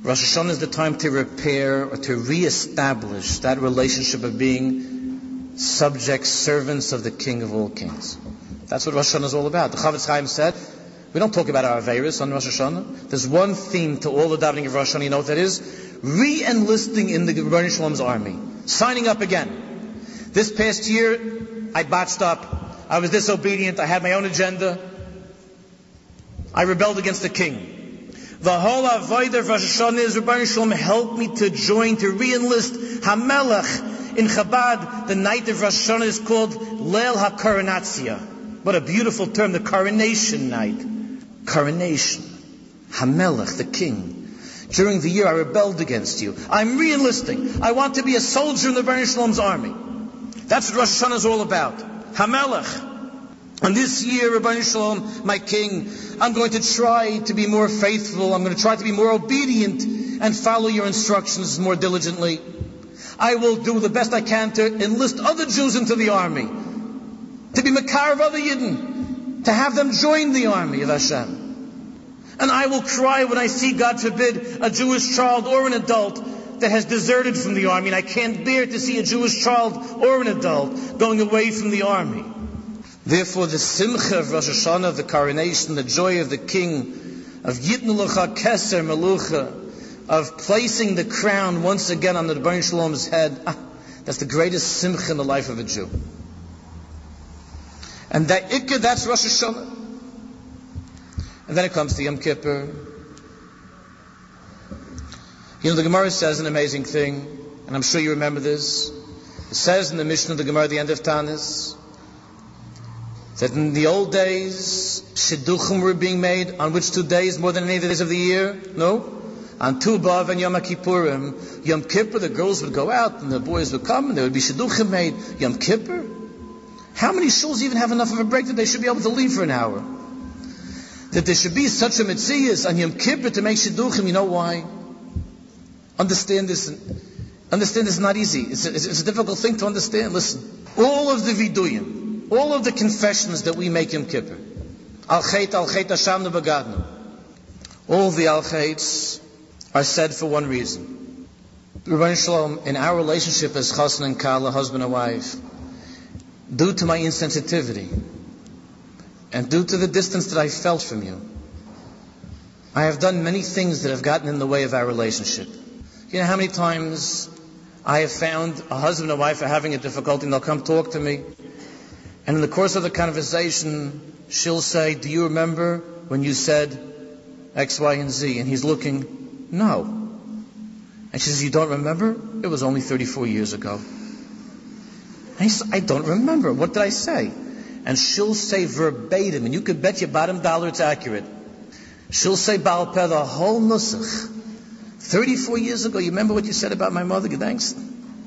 Rosh Hashanah is the time to repair or to re-establish that relationship of being subject servants of the King of all kings. That's what Rosh Hashanah is all about. The Chavetz Chaim said, we don't talk about our Averis on Rosh Hashanah. There's one theme to all the davening of Rosh Hashanah, you know what that is? Re-enlisting in the Rebbeinu Shalom's army. Signing up again. This past year, I botched up. I was disobedient. I had my own agenda. I rebelled against the king. The whole avodah of Rosh Hashanah is Rebbeinu Shalom helped me to join, to re-enlist Hamelech in Chabad. The night of Rosh Hashanah is called Leil HaKoronatzia. What a beautiful term, the coronation night. Coronation. Hamelech, the king. During the year I rebelled against you. I'm re-enlisting. I want to be a soldier in the Rebbeinu Shalom's army. That's what Rosh Hashanah is all about. Hamelech. And this year, Rebbeinu Shalom, my king, I'm going to try to be more faithful. I'm going to try to be more obedient and follow your instructions more diligently. I will do the best I can to enlist other Jews into the army, to be makar of other Yidden, to have them join the army of Hashem. And I will cry when I see, God forbid, a Jewish child or an adult that has deserted from the army, and I can't bear to see a Jewish child or an adult going away from the army. Therefore, the simcha of Rosh Hashanah, the coronation, the joy of the king, of Yitnu Lecha Keser Melucha, of placing the crown once again on the Rebbeinu Shalom's head, ah, that's the greatest simcha in the life of a Jew. And that Ikkar, that's Rosh Hashanah. And then it comes to Yom Kippur. You know, the Gemara says an amazing thing, and I'm sure you remember this. It says in the Mishnah of the Gemara at the end of Tanis, that in the old days, shidduchim were being made. On which two days? More than any of the days of the year? No? On Tu B'Av and Yom Kippurim. Yom Kippur, the girls would go out and the boys would come and there would be shidduchim made. Yom Kippur? How many shuls even have enough of a break that they should be able to leave for an hour? That there should be such a mitzvah on Yom Kippur to make shidduchim. You know why? Understand this. Understand this is not easy. It's a, it's a difficult thing to understand. Listen. All of the viduyim, all of the confessions that we make Yom Kippur, Al Chet, Al Chet, Hashem Nebagadnu, all the Al Chets are said for one reason. Rebbeinu Shalom, in our relationship as Chassan and Kala, husband and wife, due to my insensitivity and due to the distance that I felt from you, I have done many things that have gotten in the way of our relationship. You know how many times I have found a husband and wife are having a difficulty and they'll come talk to me, and in the course of the conversation, she'll say, do you remember when you said X, Y, and Z? And he's looking, no. And she says, you don't remember? It was only thirty-four years ago. And he says, I don't remember. What did I say? And she'll say verbatim, and you could bet your bottom dollar it's accurate. She'll say Baal Peh, the whole nusach. thirty-four years ago, you remember what you said about my mother? Thanks.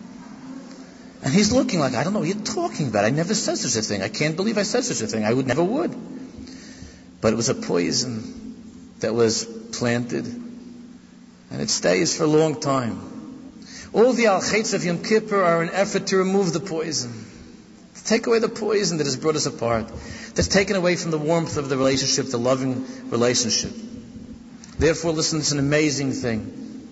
And he's looking like, I don't know what you're talking about. I never said such a thing. I can't believe I said such a thing. I would never would. But it was a poison that was planted. And it stays for a long time. All the al-chets of Yom Kippur are an effort to remove the poison. To take away the poison that has brought us apart. That's taken away from the warmth of the relationship, the loving relationship. Therefore, listen, it's an amazing thing.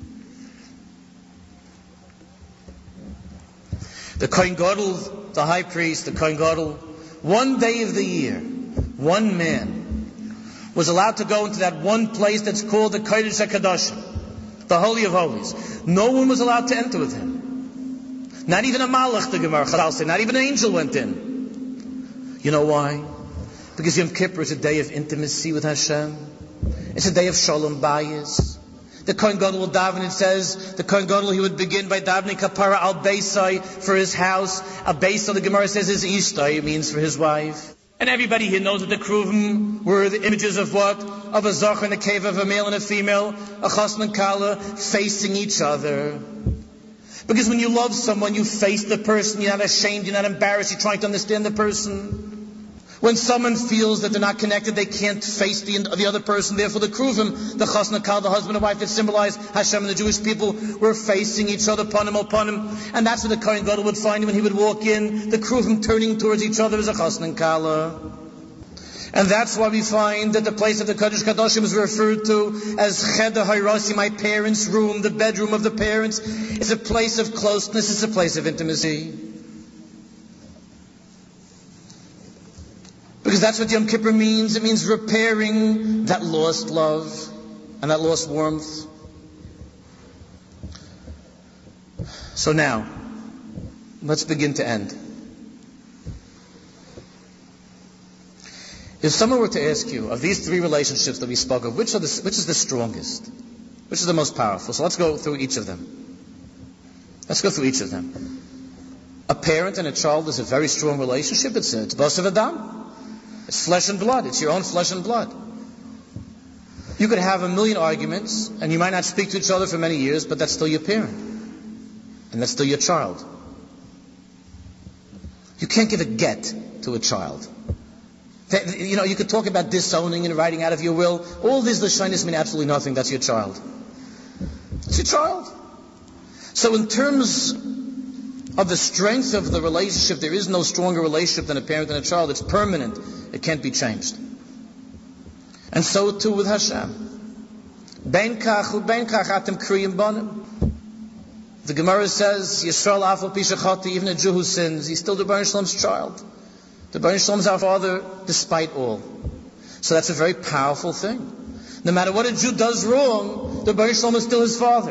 The Kohen Gadol, the high priest, the Kohen Gadol, one day of the year, one man, was allowed to go into that one place that's called the Kodesh HaKadoshim, the Holy of Holies. No one was allowed to enter with him. Not even a malach, the Gemara Chazal said, not even an angel went in. You know why? Because Yom Kippur is a day of intimacy with Hashem. It's a day of Shalom Bayis. The Kohen Gadol will daven, it says, the Kohen Gadol, he would begin by davening kapara al beisai for his house. Al beisai, the Gemara says, is ishtai, it means for his wife. And everybody here knows that the kruvim were the images of what? Of a zachar and a cave, of a male and a female, a chassan and kala, facing each other. Because when you love someone, you face the person, you're not ashamed, you're not embarrassed, you're trying to understand the person. When someone feels that they're not connected, they can't face the, the other person. Therefore, the kruvim, the chassan and kala, the husband and wife that symbolize Hashem and the Jewish people, were facing each other, panim al panim. And that's what the Kohen Gadol would find when he would walk in, the kruvim turning towards each other as a chassan and kala. And that's why we find that the place of the Kodesh Kadoshim is referred to as Cheder Hayrasi, my parents' room, the bedroom of the parents. It's a place of closeness, it's a place of intimacy. Because that's what Yom Kippur means. It means repairing that lost love and that lost warmth. So now, let's begin to end. If someone were to ask you, of these three relationships that we spoke of, which, are the, which is the strongest? Which is the most powerful? So let's go through each of them. Let's go through each of them. A parent and a child is a very strong relationship. It's, it's Basav Adam. It's flesh and blood. It's your own flesh and blood. You could have a million arguments, and you might not speak to each other for many years, but that's still your parent. And that's still your child. You can't give a get to a child. You know, you could talk about disowning and writing out of your will. All these lashonos mean absolutely nothing. That's your child. It's your child. So in terms of the strength of the relationship, there is no stronger relationship than a parent and a child. It's permanent. It can't be changed. And so too with Hashem. Ben kach u ben kach atem kriyim banim. The Gemara says, Yisrael afal pishachati, even a Jew who sins, he's still the Baruch Shalom's child. The Baruch Shalom is our father despite all. So that's a very powerful thing. No matter what a Jew does wrong, the Baruch Shalom is still his father.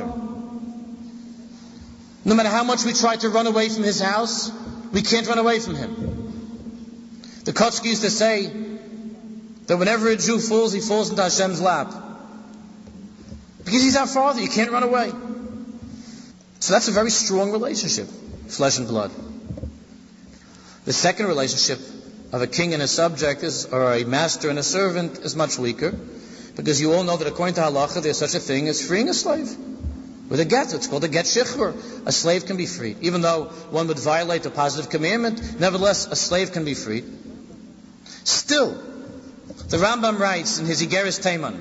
No matter how much we try to run away from his house, we can't run away from him. The Kotzky used to say that whenever a Jew falls, he falls into Hashem's lap. Because he's our father, you can't run away. So that's a very strong relationship, flesh and blood. The second relationship of a king and a subject is, or a master and a servant, is much weaker. Because you all know that according to halacha, there's such a thing as freeing a slave. With a get, it's called a get shichur. A slave can be freed. Even though one would violate a positive commandment, nevertheless, a slave can be freed. Still, the Rambam writes in his Igeres Teiman,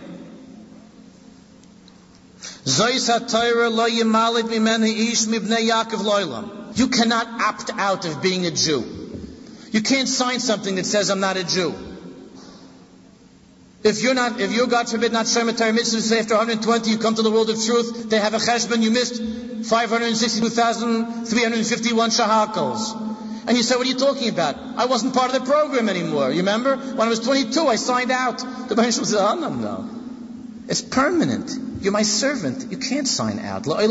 you cannot opt out of being a Jew. You can't sign something that says I'm not a Jew. If you're not, if you're, God forbid, not Shem Torah mitzvah, say after one hundred twenty you come to the world of truth, they have a cheshbon, you missed five hundred sixty-two thousand three hundred fifty-one shahakals. And you say, what are you talking about? I wasn't part of the program anymore. You remember? When I was twenty-two, I signed out. The Baruch Shalom said, oh, no, no. It's permanent. You're my servant. You can't sign out. So the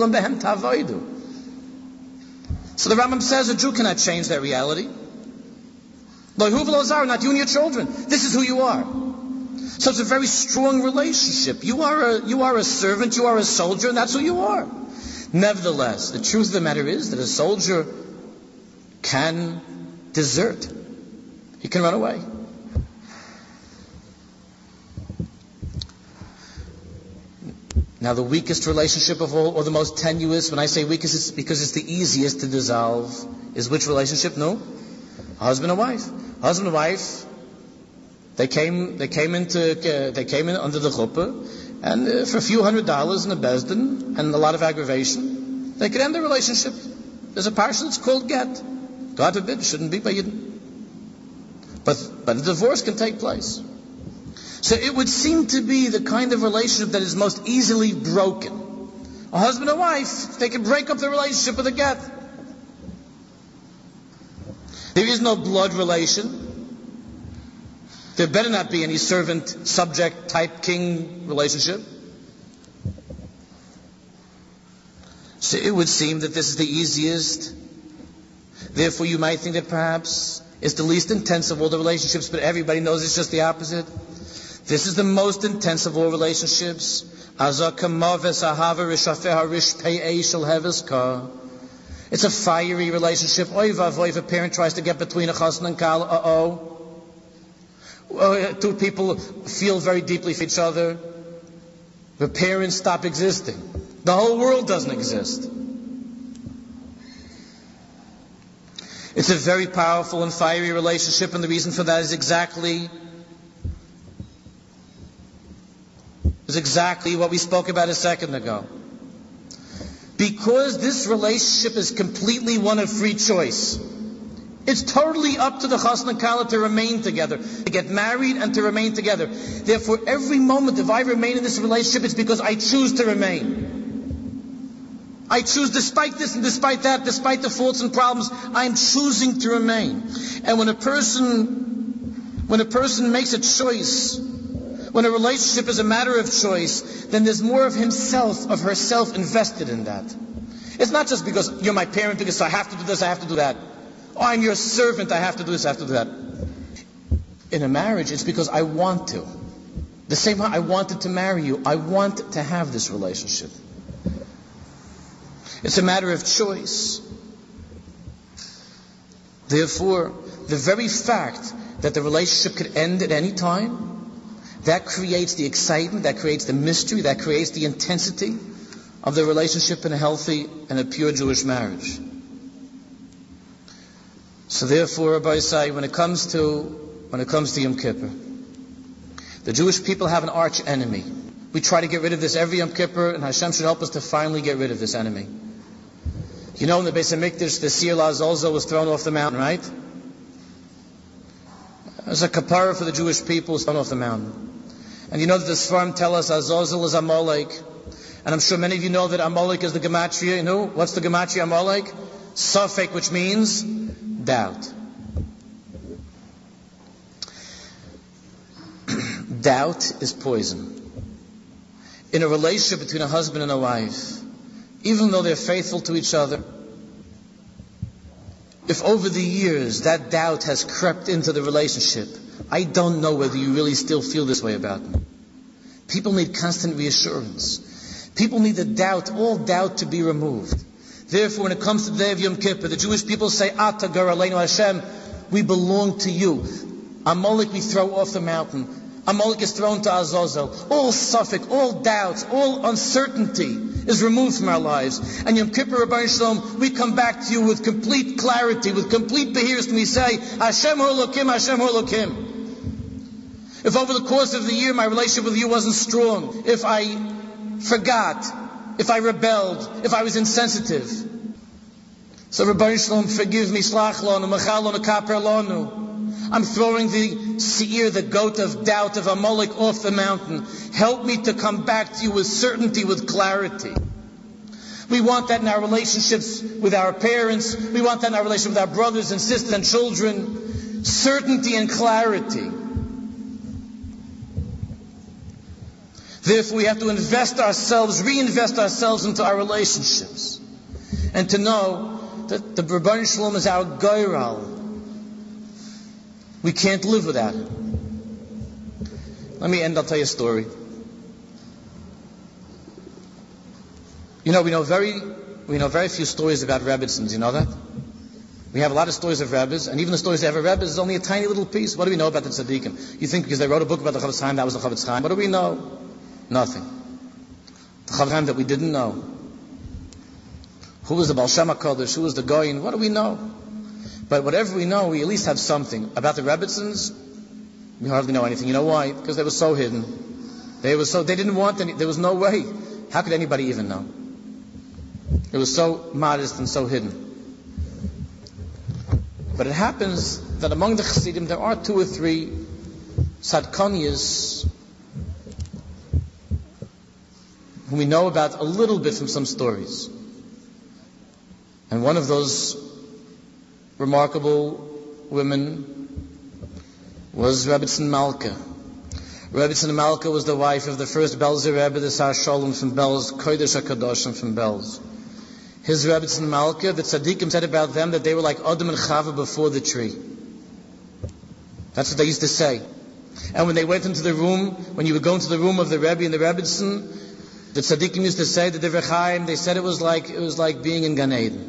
Rambam says a Jew cannot change that reality. Not you and your children. This is who you are. So it's a very strong relationship. You are a, you are a servant, you are a soldier, and that's who you are. Nevertheless, the truth of the matter is that a soldier can desert. He can run away. Now the weakest relationship of all, or the most tenuous, when I say weakest, it's because it's the easiest to dissolve, is which relationship? No? Husband and wife. Husband and wife, they came, they came into, uh, they came in under the chuppah, and uh, for a few hundred dollars in a bezdin, and a lot of aggravation, they could end the relationship. There's a parsha that's called get. God forbid, it shouldn't be by Yidden. But, but a divorce can take place. So it would seem to be the kind of relationship that is most easily broken. A husband and wife, they can break up the relationship with a get. There is no blood relation. There better not be any servant-subject type king relationship. So it would seem that this is the easiest. Therefore you might think that perhaps it's the least intense of all the relationships, but everybody knows it's just the opposite. This is the most intense of all relationships. It's a fiery relationship. Oy vavoy, if a parent tries to get between a chassan and kal, uh-oh. Two people feel very deeply for each other. The parents stop existing. The whole world doesn't exist. It's a very powerful and fiery relationship, and the reason for that is exactly is exactly what we spoke about a second ago. Because this relationship is completely one of free choice. It's totally up to the chassan and kala to remain together, to get married and to remain together. Therefore, every moment if I remain in this relationship, it's because I choose to remain. I choose, despite this and despite that, despite the faults and problems, I'm choosing to remain. And when a person, when a person makes a choice, when a relationship is a matter of choice, then there's more of himself, of herself invested in that. It's not just because you're my parent, because I have to do this, I have to do that. Oh, I'm your servant, I have to do this, I have to do that. In a marriage, it's because I want to. The same way I wanted to marry you, I want to have this relationship. It's a matter of choice. Therefore, the very fact that the relationship could end at any time, that creates the excitement, that creates the mystery, that creates the intensity of the relationship in a healthy and a pure Jewish marriage. So therefore, Rabbi say, when it comes to when it comes to Yom Kippur, the Jewish people have an arch enemy. We try to get rid of this every Yom Kippur, and Hashem should help us to finally get rid of this enemy. You know, in the Beis HaMikdash, the Siyar Azalzel was thrown off the mountain, right? As a kapara for the Jewish people, was thrown off the mountain. And you know that the Sfarim tell us Azazel is Amalek. And I'm sure many of you know that Amalek is the Gematria. You know, what's the Gematria Amalek? Safek, which means doubt. Doubt is poison. In a relationship between a husband and a wife, even though they're faithful to each other, if over the years that doubt has crept into the relationship, I don't know whether you really still feel this way about me. People need constant reassurance. People need the doubt, all doubt to be removed. Therefore, when it comes to the day of Yom Kippur, the Jewish people say, Ata gar aleinu Hashem, we belong to you. Amalek we throw off the mountain. Amalek is thrown to Azazel. All suffix, all doubts, all uncertainty is removed from our lives. And Yom Kippur, Rabbi Shalom, we come back to you with complete clarity, with complete behirus, and we say, Hashem hu Elokim, Hashem hu Elokim. If over the course of the year my relationship with you wasn't strong, if I forgot, if I rebelled, if I was insensitive, so Rabbi Shalom, forgive me, slach lanu, machal lanu, kaper lanu. I'm throwing the seir, the goat of doubt of Amalek off the mountain. Help me to come back to you with certainty, with clarity. We want that in our relationships with our parents. We want that in our relationship with our brothers and sisters and children. Certainty and clarity. Therefore, we have to invest ourselves, reinvest ourselves into our relationships. And to know that the Rebbeinu Shalom is our Geiral. We can't live without it. Let me end, I'll tell you a story. You know, we know very we know very few stories about Rebbitzins, you know that? We have a lot of stories of Rebbes, and even the stories of Rebbes is only a tiny little piece. What do we know about the Tzaddikim? You think because they wrote a book about the Chavetz Chaim, that was the Chavetz Chaim. What do we know? Nothing. The Chavetz Chaim that we didn't know. Who was the Baal Shem HaKadosh? Who was the Goyin? What do we know? But whatever we know, we at least have something. About the Rebbitzins, we hardly know anything. You know why? Because they were so hidden. They were so, they didn't want any, there was no way. How could anybody even know? It was so modest and so hidden. But it happens that among the Chassidim, there are two or three Tzadkaniyas whom we know about a little bit from some stories. And one of those remarkable women was Rebbitzin Malka. Rebbitzin Malka was the wife of the first Belzer Rebbe, the Sar Sholem from Belz, Kodesh HaKadoshim from Belz. His Rebbitzin Malka, the Tzaddikim said about them that they were like Adam and Chava before the tree. That's what they used to say. And when they went into the room, when you would go into the room of the Rebbe and the Rebbitzin, the Tzaddikim used to say, the Divrei Chaim, they said it was like it was like being in Gan Eden.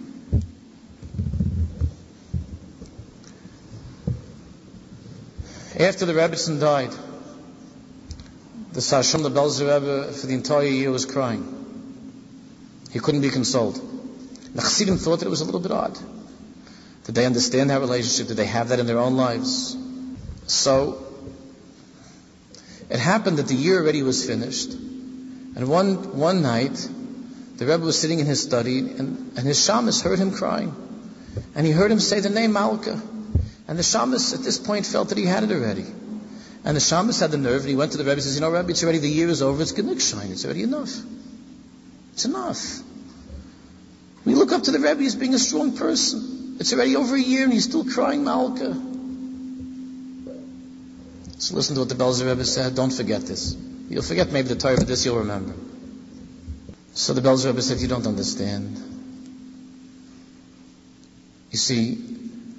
After the Rebbitzin died, the Sashom, the Belzer Rebbe, for the entire year was crying. He couldn't be consoled. The Chassidim thought that it was a little bit odd. Did they understand that relationship? Did they have that in their own lives? So, it happened that the year already was finished. And one one night, the Rebbe was sitting in his study, and, and his shamus heard him crying. And he heard him say the name Malka. And the shamus at this point felt that he had it already. And the shamus had the nerve, and he went to the Rebbe and says, you know, Rebbe, it's already, the year is over, it's Genugschein, it's already enough. It's enough. We look up to the Rebbe as being a strong person. It's already over a year and he's still crying Malka. So listen to what the Belzer Rebbe said. Don't forget this. You'll forget maybe the Torah, but this you'll remember. So the Belzer Rebbe said, you don't understand. You see,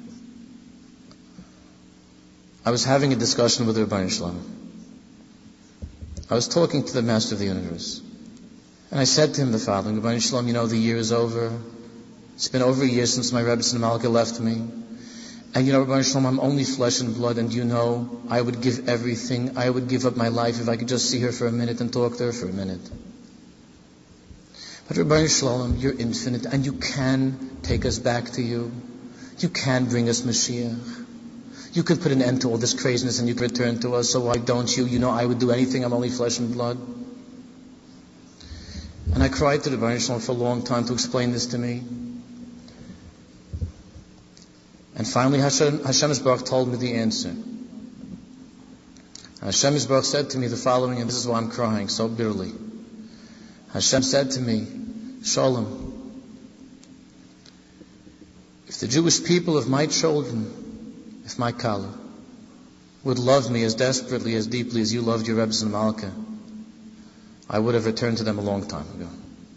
I was having a discussion with Rebbeinu Shalom. I was talking to the Master of the Universe. And I said to him the following, Rebbeinu Shalom, you know, the year is over. It's been over a year since my Rebbe and Malka left me. And you know, Rebbeinu Shalom, I'm only flesh and blood, and you know, I would give everything, I would give up my life if I could just see her for a minute and talk to her for a minute. But Rebbeinu Shalom, you're infinite, and you can take us back to you. You can bring us Mashiach. You could put an end to all this craziness and you could return to us, so why don't you? You know I would do anything, I'm only flesh and blood. And I cried to the Rebbeinu Shalom for a long time to explain this to me. And finally Hashem, Hashem Yisbarach told me the answer. And Hashem Yisbarach said to me the following, and this is why I'm crying so bitterly. Hashem said to me, Shalom, if the Jewish people of my children, if my Kala would love me as desperately, as deeply as you loved your Rebbe and Malka, I would have returned to them a long time ago.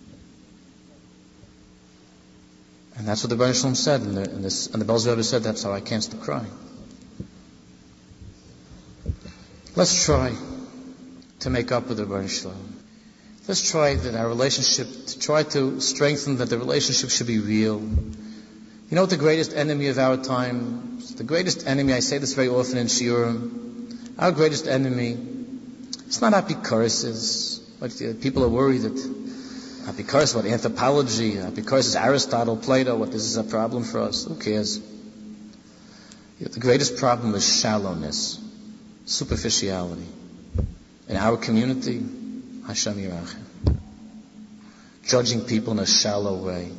And that's what the Rebbeinu Shalom said, and the, and, this, and the Belzer Rebbe said, that's how I can't stop crying. Let's try to make up with the Rebbeinu Shalom. Let's try that our relationship, to try to strengthen that the relationship should be real. You know what the greatest enemy of our time, the greatest enemy, I say this very often in Shiurim, our greatest enemy, it's not apikoros. But uh, people are worried that apikoros, what anthropology, apikoros is Aristotle, Plato, what this is a problem for us. Who cares? You know, the greatest problem is shallowness, superficiality. In our community, Hashem Yirachem. Judging people in a shallow way.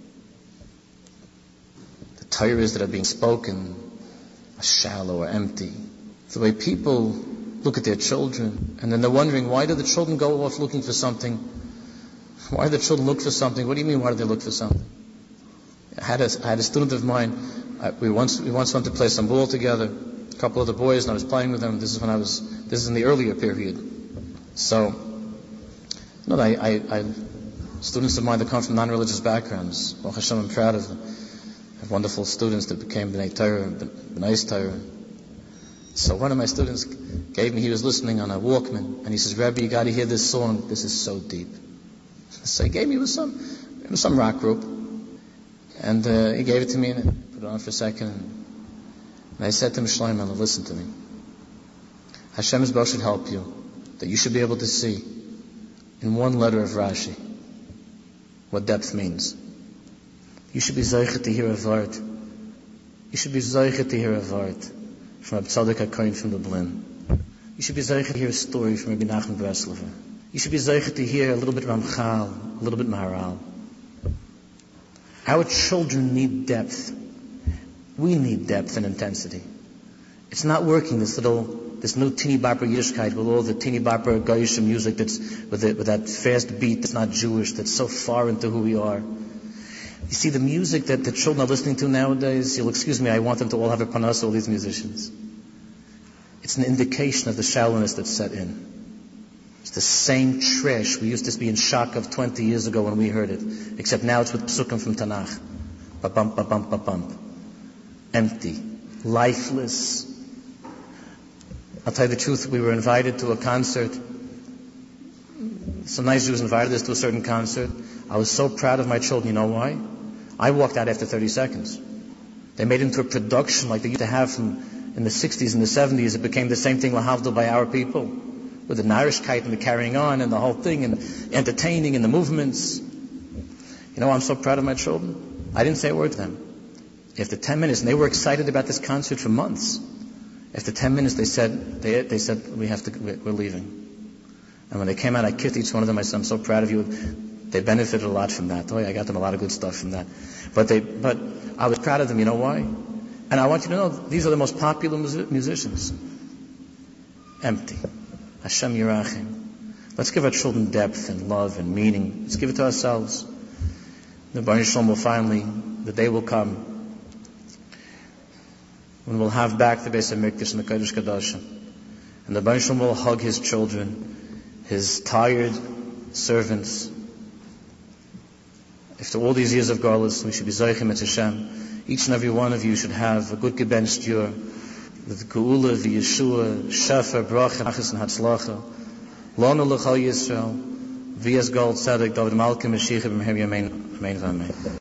Torahs that are being spoken are shallow or empty. The way people look at their children, and then they're wondering, why do the children go off looking for something? Why do the children look for something? What do you mean, why do they look for something? I had a, I had a student of mine, I, we once we once went to play some ball together, a couple of the boys, and I was playing with them. This is when I was, this is in the earlier period. So, you know, I, I, I students of mine that come from non-religious backgrounds, Baruch Hashem, I'm proud of them. I have wonderful students that became B'nai Torah, B'nai Torah. So one of my students gave me, he was listening on a Walkman, and he says, Rebbe, you got to hear this song. This is so deep. So he gave me, it was some, it was some rock group, and uh, he gave it to me, and I put it on for a second, and, and I said to him, Shlomo, listen to me. Hashem Yisbarach should help you, that you should be able to see in one letter of Rashi what depth means. You should be zeichet to hear a word. You should be zeichet to hear a word from Reb Tzadok HaKohen from Lublin. You should be zeichet to hear a story from Rabbi Nachman Breslover. You should be zeichet to hear a little bit Ramchal, a little bit Maharal. Our children need depth. We need depth and intensity. It's not working, this little, this new teeny bopper Yiddishkeit with all the teeny bopper Goyish music that's, with, it, with that fast beat that's not Jewish, that's so far into who we are. You see, the music that the children are listening to nowadays, you'll excuse me, I want them to all have a panas, all these musicians. It's an indication of the shallowness that's set in. It's the same trash we used to be in shock of twenty years ago when we heard it, except now it's with psukim from Tanakh. Ba-bump, ba-bump, ba-bump. Empty. Lifeless. I'll tell you the truth, we were invited to a concert. Some nice Jews invited us to a certain concert. I was so proud of my children, you know why? I walked out after thirty seconds. They made it into a production like they used to have from in the sixties and the seventies. It became the same thing lahavdil by our people, with the narishkeit and the carrying on and the whole thing and the entertaining and the movements. You know, I'm so proud of my children. I didn't say a word to them. After ten minutes, and they were excited about this concert for months. After ten minutes, they said, they, they said, we have to, we're leaving. And when they came out, I kissed each one of them. I said, I'm so proud of you. They benefited a lot from that. Oh, yeah, I got them a lot of good stuff from that. But they, but I was proud of them. You know why? And I want you to know, these are the most popular mus- musicians. Empty. Hashem Yirachim. Let's give our children depth and love and meaning. Let's give it to ourselves. The Baruch Shalom will finally, the day will come when we'll have back the Beis HaMikdash and the Kodesh Kodashim. And the Baruch Shalom will hug his children, his tired servants. After all these years of Garlus, we should be Zaychim et Hashem. Each and every one of you should have a good gebenched year with Geula, the Yeshua, Shefa, Bracha, Achis, and Hatzlacha. Lana L'chal Yisrael, V'yas Gal Tzedek, David Malkim, Mashiach, B'mehir Yamein, Amen, Amen.